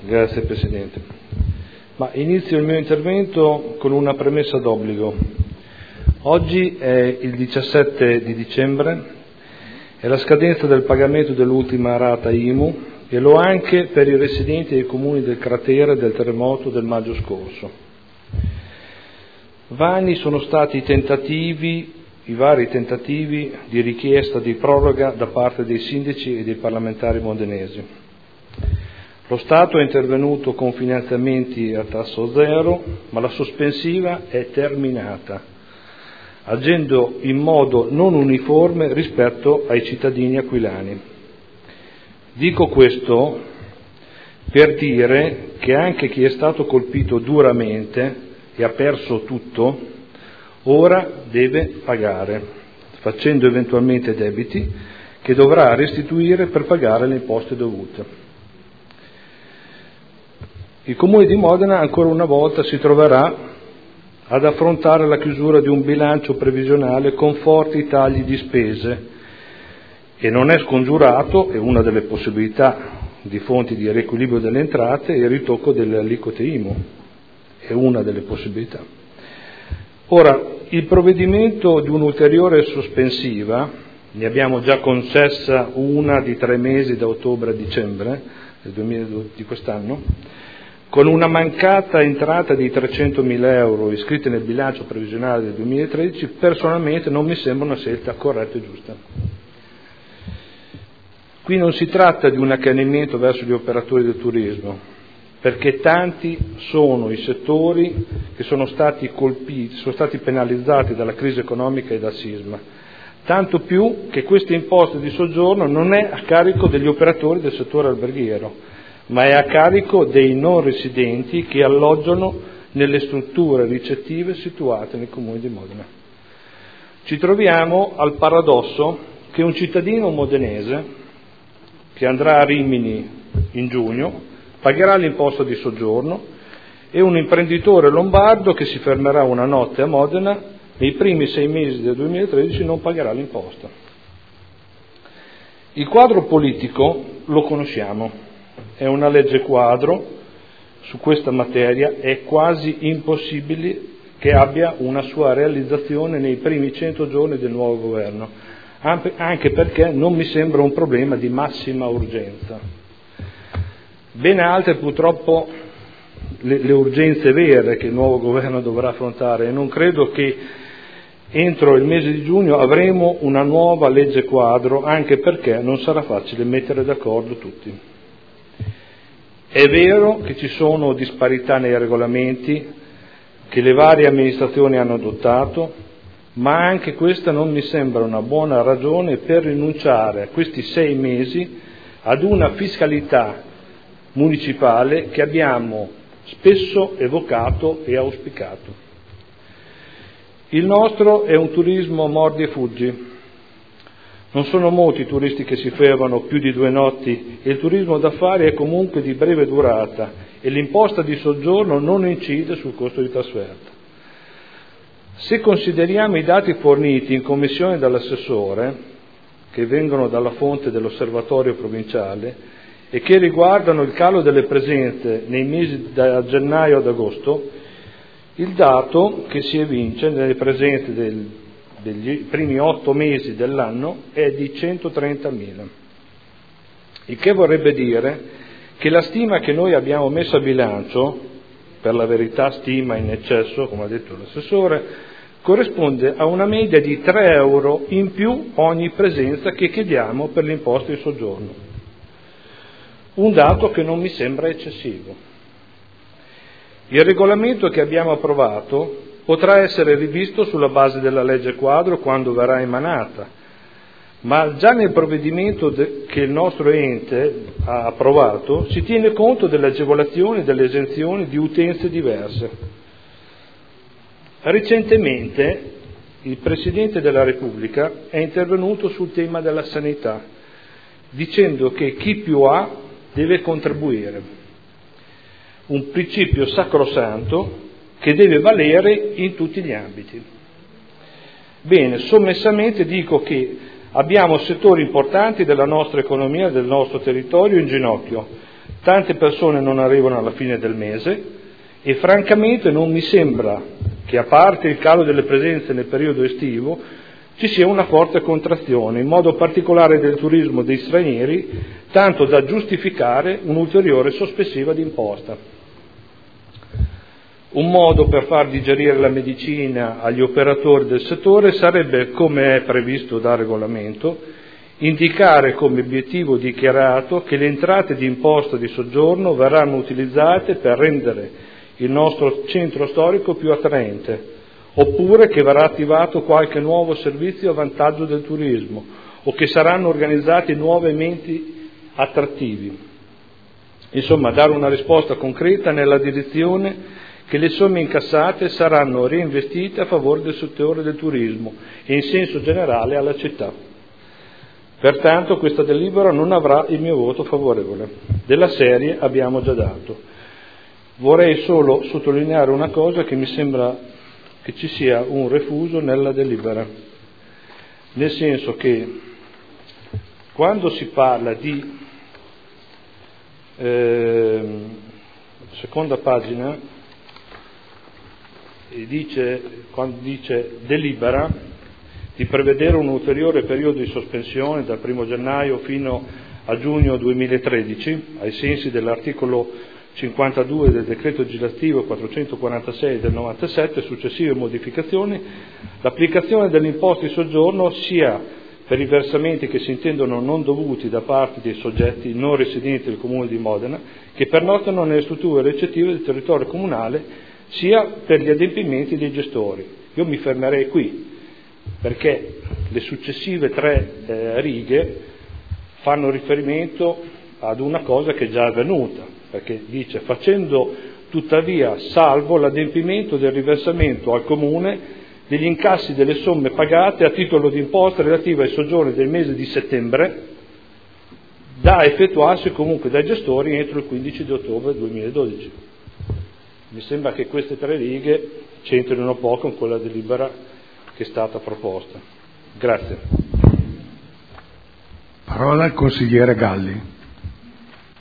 Grazie Presidente. Inizio il mio intervento con una premessa d'obbligo. Oggi è il 17 di dicembre, è la scadenza del pagamento dell'ultima rata IMU e lo anche per i residenti dei comuni del cratere del terremoto del maggio scorso. Vani sono stati i vari tentativi di richiesta di proroga da parte dei sindaci e dei parlamentari modenesi. Lo Stato è intervenuto con finanziamenti a tasso zero, ma la sospensiva è terminata, agendo in modo non uniforme rispetto ai cittadini aquilani. Dico questo per dire che anche chi è stato colpito duramente e ha perso tutto, ora deve pagare, facendo eventualmente debiti che dovrà restituire per pagare le imposte dovute. Il Comune di Modena ancora una volta si troverà ad affrontare la chiusura di un bilancio previsionale con forti tagli di spese e non è scongiurato, è una delle possibilità di fonti di riequilibrio delle entrate, il ritocco delle aliquote IMU, è una delle possibilità. Ora, il provvedimento di un'ulteriore sospensiva, ne abbiamo già concessa una di 3 mesi da ottobre a dicembre di quest'anno, con una mancata entrata di 300.000 euro iscritti nel bilancio previsionale del 2013, personalmente non mi sembra una scelta corretta e giusta. Qui non si tratta di un accanimento verso gli operatori del turismo, perché tanti sono i settori che sono stati colpiti, sono stati penalizzati dalla crisi economica e dal sisma, tanto più che questa imposta di soggiorno non è a carico degli operatori del settore alberghiero, ma è a carico dei non residenti che alloggiano nelle strutture ricettive situate nel Comune di Modena. Ci troviamo al paradosso che un cittadino modenese che andrà a Rimini in giugno pagherà l'imposta di soggiorno e un imprenditore lombardo che si fermerà una notte a Modena nei primi 6 mesi del 2013 non pagherà l'imposta. Il quadro politico lo conosciamo. È una legge quadro su questa materia, è quasi impossibile che abbia una sua realizzazione nei primi 100 giorni del nuovo governo, anche perché non mi sembra un problema di massima urgenza. Ben altre purtroppo le urgenze vere che il nuovo governo dovrà affrontare, e non credo che entro il mese di giugno avremo una nuova legge quadro, anche perché non sarà facile mettere d'accordo tutti. È vero che ci sono disparità nei regolamenti che le varie amministrazioni hanno adottato, ma anche questa non mi sembra una buona ragione per rinunciare a questi 6 mesi ad una fiscalità municipale che abbiamo spesso evocato e auspicato. Il nostro è un turismo mordi e fuggi. Non sono molti i turisti che si fermano più di 2 notti e il turismo d'affari è comunque di breve durata e l'imposta di soggiorno non incide sul costo di trasferta. Se consideriamo i dati forniti in commissione dall'assessore, che vengono dalla fonte dell'osservatorio provinciale e che riguardano il calo delle presenze nei mesi da gennaio ad agosto, il dato che si evince nelle presenze degli primi 8 mesi dell'anno è di 130.000, il che vorrebbe dire che la stima che noi abbiamo messo a bilancio, per la verità stima in eccesso, come ha detto l'assessore, corrisponde a una media di 3 euro in più ogni presenza che chiediamo per l'imposta di soggiorno, un dato che non mi sembra eccessivo. Il regolamento che abbiamo approvato potrà essere rivisto sulla base della legge quadro quando verrà emanata, ma già nel provvedimento che il nostro ente ha approvato si tiene conto delle agevolazioni e delle esenzioni di utenze diverse. Recentemente il Presidente della Repubblica è intervenuto sul tema della sanità, dicendo che chi più ha deve contribuire, un principio sacrosanto che deve valere in tutti gli ambiti. Bene, sommessamente dico che abbiamo settori importanti della nostra economia, del nostro territorio in ginocchio, Tante persone non arrivano alla fine del mese e francamente non mi sembra che, a parte il calo delle presenze nel periodo estivo, ci sia una forte contrazione, in modo particolare del turismo dei stranieri, tanto da giustificare un'ulteriore sospensiva d'imposta. Un modo per far digerire la medicina agli operatori del settore sarebbe, come è previsto dal regolamento, indicare come obiettivo dichiarato che le entrate di imposta di soggiorno verranno utilizzate per rendere il nostro centro storico più attraente, oppure che verrà attivato qualche nuovo servizio a vantaggio del turismo, o che saranno organizzati nuovi eventi attrattivi. Insomma, dare una risposta concreta nella direzione che le somme incassate saranno reinvestite a favore del settore del turismo e in senso generale alla città. Pertanto questa delibera non avrà il mio voto favorevole. Della serie abbiamo già dato. Vorrei solo sottolineare una cosa, che mi sembra che ci sia un refuso nella delibera, nel senso che quando si parla di seconda pagina, quando dice delibera di prevedere un ulteriore periodo di sospensione dal 1 gennaio fino a giugno 2013, ai sensi dell'articolo 52 del decreto legislativo 446 del 97, successive modificazioni, l'applicazione dell'imposta di soggiorno sia per i versamenti che si intendono non dovuti da parte dei soggetti non residenti del Comune di Modena che pernottano nelle strutture ricettive del territorio comunale, sia per gli adempimenti dei gestori. Io mi fermerei qui, perché le successive 3 righe fanno riferimento ad una cosa che è già avvenuta, perché dice: facendo tuttavia salvo l'adempimento del riversamento al Comune degli incassi delle somme pagate a titolo di imposta relative ai soggiorni del mese di settembre, da effettuarsi comunque dai gestori entro il 15 di ottobre 2012. Mi sembra che queste 3 righe c'entrino poco con quella delibera che è stata proposta. Grazie. Parola al consigliere Galli.